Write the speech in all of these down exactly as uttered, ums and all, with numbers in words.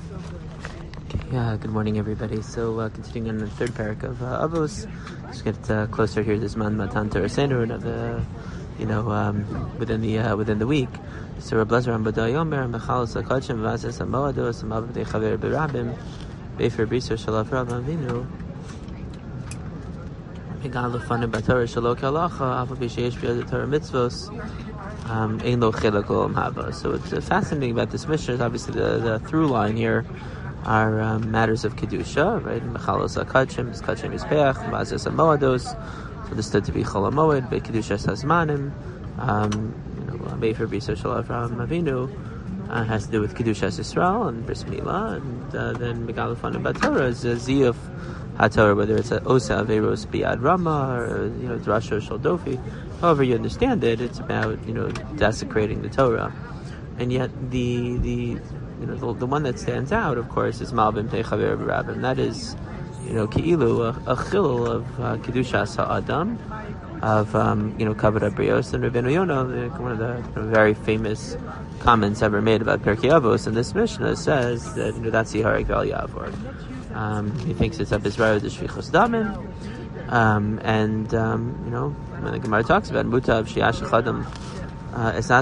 Yeah, good morning, everybody. So, uh, continuing on the third parak of uh, Avos, let's get uh, closer here. This man Matan Torah Seder, the you know um, within the uh, within the week. So, Rabbi Lezer Ambadai Yomer Mechalos Lakachim Vazes Amoados Amavdei Chaver Berabim Befer Briser Shalav Rabban Vinu Megal Lefanu Batorah Shalok Halacha Avu B'Sheish B'Yad Torah Mitzvos Ein Lo Chilek Olam Haba. So, it's uh, fascinating about this mission is obviously the, the through line here are um, matters of kedusha, right? Mechalos hakachim, kachim yizpeach, mazes hamoados, so understood to be chol hamoed, be kedusha hazmanim, um, you know, mefer briso shel Avraham Avinu uh, has to do with kedusha Yisrael and bris milah, and uh, then megal lefanu batorah is a ziyuf hatorah, whether it's a osa averos biad rama or you know drasha shel dofi, however you understand it, it's about you know desecrating the Torah, and yet the the You know, the, the one that stands out, of course, is Malbim Techaver B'Rabim. That is, you know, Ki'ilu, a, a chilul of uh, Kedushas Ha'adam, of, um, you know, Kavod HaBrios, and Rabbeinu Yonah, one of the you know, very famous comments ever made about Pirkei Avos, and this Mishnah says that, you know, that's Yiharek Val Yavor. Um, he thinks it's up Israel, the Shvichos Damin, um, and, um, you know, when the Gemara talks about Mutav Shiash Chadam, Uh, it's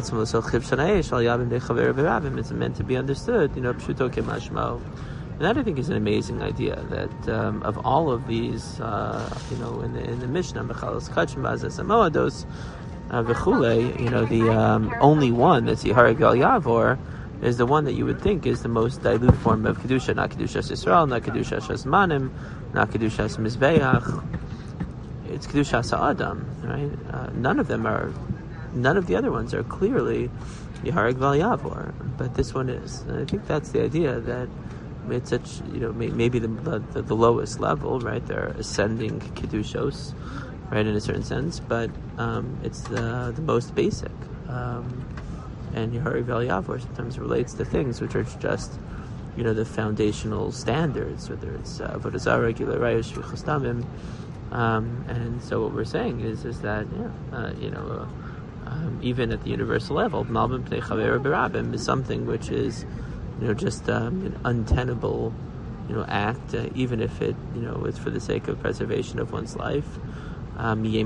meant to be understood, you know, pshuto kemashmo. And that I think is an amazing idea. That um, of all of these, uh, you know, in the in the Mishnah, mechalos kachim vazes amoados v'chulei, you know, the um, only one that's yiharek val yavor is the one that you would think is the most dilute form of kedusha, not kedushas Yisrael, not kedushas hazmanim, not kedushas mizbeach. It's kedushas ha'adam, right? Uh, none of them are. None of the other ones are clearly Yiharek Val Yavor, but this one is. And I think that's the idea that it's such, you know, maybe the the, the lowest level, right? They're ascending Kedushos, right, in a certain sense, but um, it's the the most basic. Um, and Yiharek Val Yavor sometimes relates to things which are just, you know, the foundational standards, whether it's Avodah Zarah, regular Rayos, Shvichos Damim. Um, and so what we're saying is is that, yeah, uh, you know, uh, Um, even at the universal level, Malbim Pnei Chaver B'Rabim is something which is, you know, just um, an untenable, you know, act, uh, even if it, you know, is for the sake of preservation of one's life. Um, the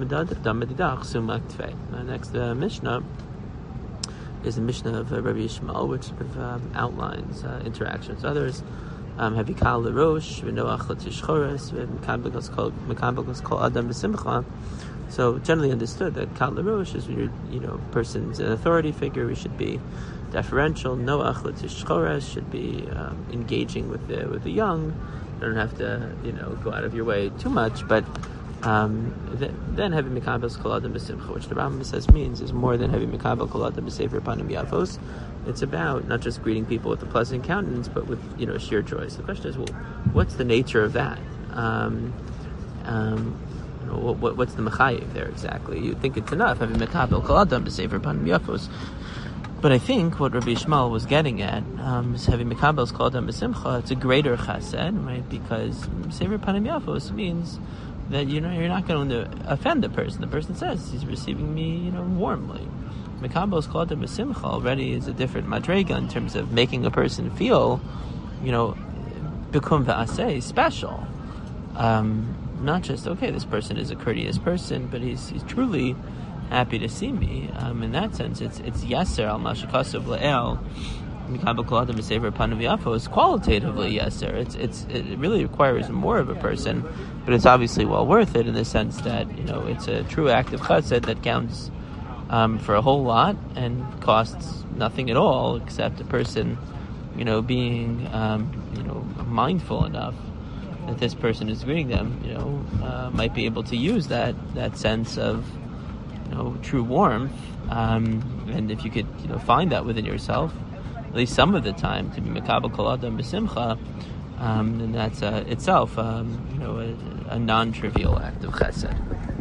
next uh, Mishnah is the Mishnah of uh, Rabbi Yishmael, which sort of um, outlines uh, interactions with others. Have you called the Rosh, V'noach L'Tishchores, V'mekabel Kol Adam B'Simcha. So generally understood that Kal Rosh is when you're, you know, person's an authority figure. We should be deferential. Noach L'Tishchores should be um, engaging with the with the young. You don't have to, you know, go out of your way too much. But um, th- then having Mikabel Kol Adam B'Simcha, which the Rambam says means is more than having Mikabel Kol Adam B'Sefer Panim Yavos. It's about not just greeting people with a pleasant countenance, but with, you know, sheer joy. So the question is, well, what's the nature of that? Um, um, What, what, what's the mechayev there exactly? You'd think it's enough having mekabel kol adam b'sefer panim yafos, but I think what Rabbi Yishmael was getting at um, is having mekabel kol adam b'simcha. It's a greater chesed, right? Because b'sefer panim yafos means that, you know, you're not going to offend the person. The person says he's receiving me, you know, warmly. Mekabel kol adam b'simcha already is a different madrega in terms of making a person feel, you know, bikum v'aseh, special. Um, Not just, okay, this person is a courteous person, but he's he's truly happy to see me. Um, in that sense, it's it's yeser al mashakasav le'el mikabel kol adam b'sefer panim yafos. Qualitatively yeser. It's it's it really requires more of a person, but it's obviously well worth it in the sense that, you know, it's a true act of chesed that counts um, for a whole lot and costs nothing at all except a person, you know, being um, you know mindful enough that this person is greeting them, you know, uh, might be able to use that that sense of, you know, true warmth. Um, and if you could, you know, find that within yourself, at least some of the time, to be mekabel kol adam b'simcha, um, then that's uh, itself, um, you know, a, a non-trivial act of chesed.